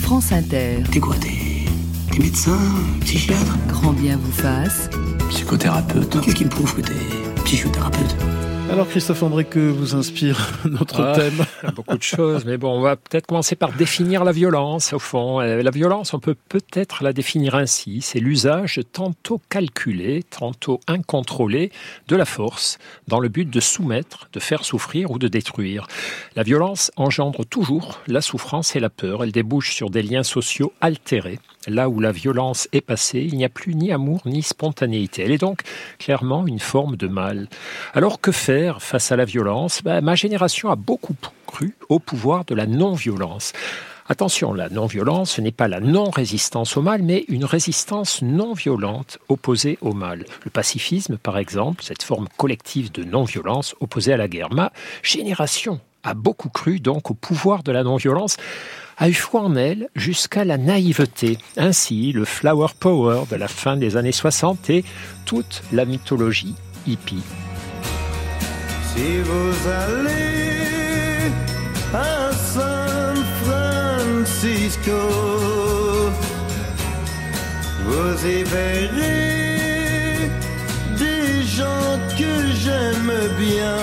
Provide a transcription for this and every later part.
France Inter. T'es quoi, t'es médecin, psychiatre? Grand bien vous fasse. Psychothérapeute. Qu'est-ce qui me prouve que t'es psychothérapeute? Alors Christophe André, que vous inspire notre thème? Beaucoup de choses, mais bon, on va peut-être commencer par définir la violence, au fond. La violence, on peut peut-être la définir ainsi. C'est l'usage tantôt calculé, tantôt incontrôlé de la force, dans le but de soumettre, de faire souffrir ou de détruire. La violence engendre toujours la souffrance et la peur. Elle débouche sur des liens sociaux altérés. Là où la violence est passée, il n'y a plus ni amour ni spontanéité. Elle est donc clairement une forme de mal. Alors que faire face à la violence? Ma génération a beaucoup cru au pouvoir de la non-violence. Attention, la non-violence, ce n'est pas la non-résistance au mal, mais une résistance non-violente opposée au mal. Le pacifisme, par exemple, cette forme collective de non-violence opposée à la guerre. Ma génération a beaucoup cru donc au pouvoir de la non-violence, a eu foi en elle jusqu'à la naïveté. Ainsi, le flower power de la fin des années 60 et toute la mythologie hippie. Si vous allez à San Francisco, vous y verrez des gens que j'aime bien.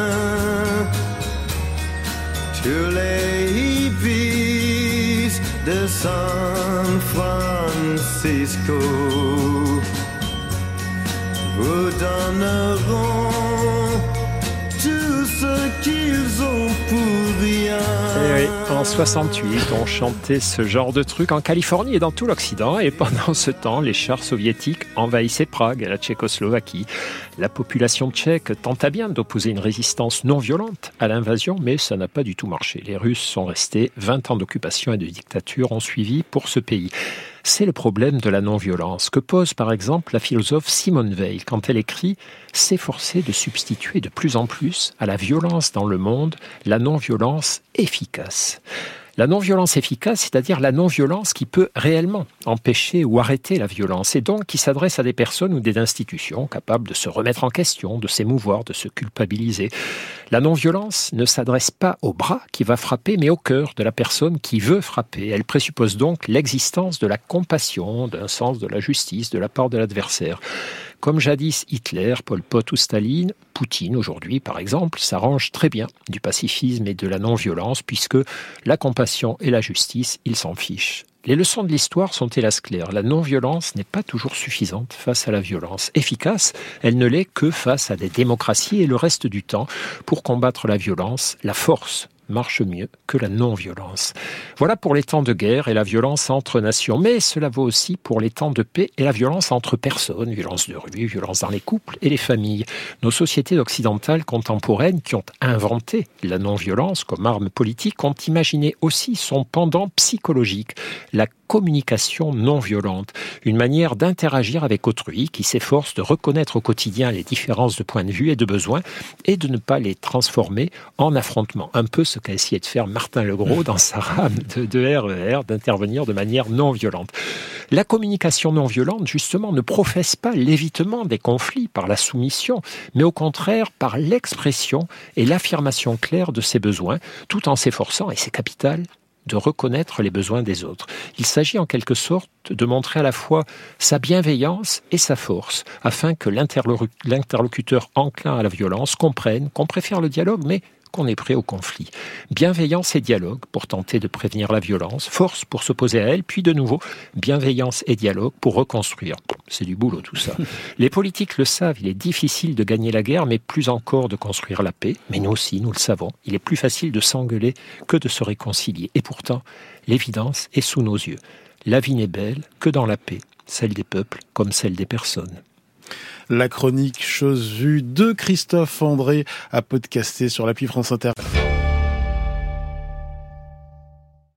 Tous les hippies de San Francisco vous donneront tout ce qu'ils ont pour rien. Et oui, en 68, on chantait ce genre de truc en Californie et dans tout l'Occident. Et pendant ce temps, les chars soviétiques envahissaient Prague et la Tchécoslovaquie. La population tchèque tenta bien d'opposer une résistance non violente à l'invasion, mais ça n'a pas du tout marché. Les Russes sont restés, 20 ans d'occupation et de dictature ont suivi pour ce pays. C'est le problème de la non-violence que pose par exemple la philosophe Simone Veil quand elle écrit « S'efforcer de substituer de plus en plus à la violence dans le monde la non-violence efficace ». La non-violence efficace, c'est-à-dire la non-violence qui peut réellement empêcher ou arrêter la violence, et donc qui s'adresse à des personnes ou des institutions capables de se remettre en question, de s'émouvoir, de se culpabiliser. La non-violence ne s'adresse pas au bras qui va frapper, mais au cœur de la personne qui veut frapper. Elle présuppose donc l'existence de la compassion, d'un sens de la justice de la part de l'adversaire. Comme jadis Hitler, Pol Pot ou Staline, Poutine aujourd'hui par exemple, s'arrange très bien du pacifisme et de la non-violence puisque la compassion et la justice, ils s'en fichent. Les leçons de l'histoire sont hélas claires. La non-violence n'est pas toujours suffisante face à la violence. Efficace, elle ne l'est que face à des démocraties et le reste du temps, pour combattre la violence, la force marche mieux que la non-violence. Voilà pour les temps de guerre et la violence entre nations. Mais cela vaut aussi pour les temps de paix et la violence entre personnes, violence de rue, violence dans les couples et les familles. Nos sociétés occidentales contemporaines qui ont inventé la non-violence comme arme politique ont imaginé aussi son pendant psychologique, la communication non violente, une manière d'interagir avec autrui qui s'efforce de reconnaître au quotidien les différences de point de vue et de besoins et de ne pas les transformer en affrontements. Un peu ce qu'a essayé de faire Martin Legros dans sa rame de RER, d'intervenir de manière non violente. La communication non violente, justement, ne professe pas l'évitement des conflits par la soumission, mais au contraire par l'expression et l'affirmation claire de ses besoins, tout en s'efforçant, et c'est capital, de reconnaître les besoins des autres. Il s'agit en quelque sorte de montrer à la fois sa bienveillance et sa force, afin que l'interlocuteur enclin à la violence comprenne qu'on préfère le dialogue, mais qu'on est prêt au conflit. Bienveillance et dialogue pour tenter de prévenir la violence, force pour s'opposer à elle, puis de nouveau, bienveillance et dialogue pour reconstruire. C'est du boulot tout ça. Les politiques le savent, il est difficile de gagner la guerre, mais plus encore de construire la paix. Mais nous aussi, nous le savons, il est plus facile de s'engueuler que de se réconcilier. Et pourtant, l'évidence est sous nos yeux. La vie n'est belle que dans la paix, celle des peuples comme celle des personnes. La chronique Chose vue de Christophe André à podcaster sur l'appli France Inter.